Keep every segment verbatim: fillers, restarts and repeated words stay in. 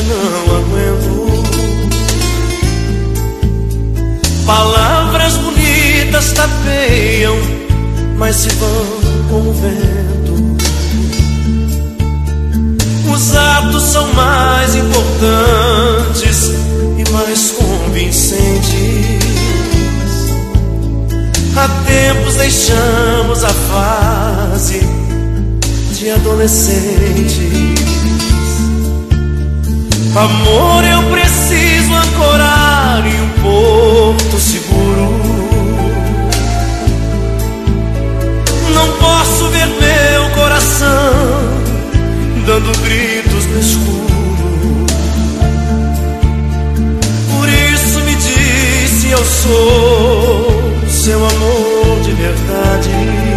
não aguento. Palavras bonitas tapeiam, mas se vão com o vento. Os atos são mais importantes e mais convincentes. Há tempos deixamos a fase de adolescentes. Amor, eu preciso ancorar em um porto seguro. Não posso ver meu coração dando gritos no escuro. Por isso me diz se eu sou seu amor de verdade.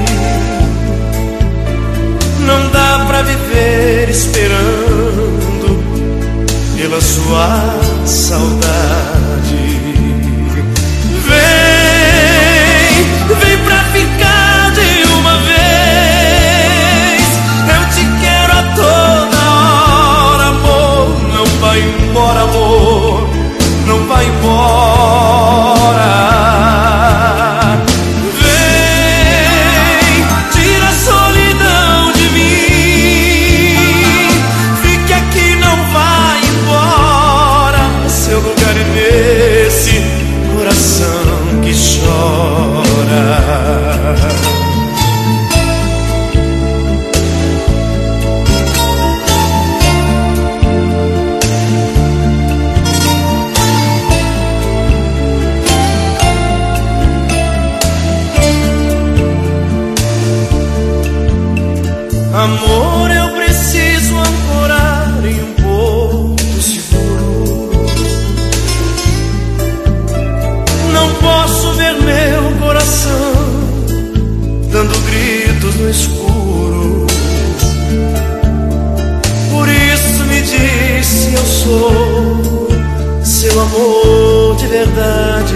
Não dá pra viver esperando pela sua saudade. Vem, vem pra ficar de uma vez. Eu te quero a toda hora, amor. Não vai embora, amor. Não vai embora. Vem, tira a solidão de mim. Fique aqui, não vai embora. Seu lugar é nesse coração que chora. Amor, eu preciso ancorar em um porto seguro. Não posso ver meu coração dando gritos no escuro. Por isso me diz se eu sou seu amor de verdade.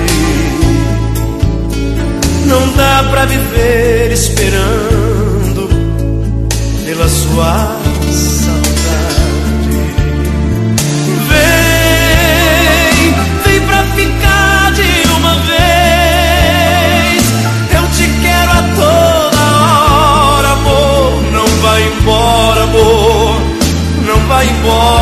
Não dá pra viver esperando pela sua saudade. Vem, vem pra ficar de uma vez. Eu te quero a toda hora, amor. Não vai embora, amor. Não vai embora.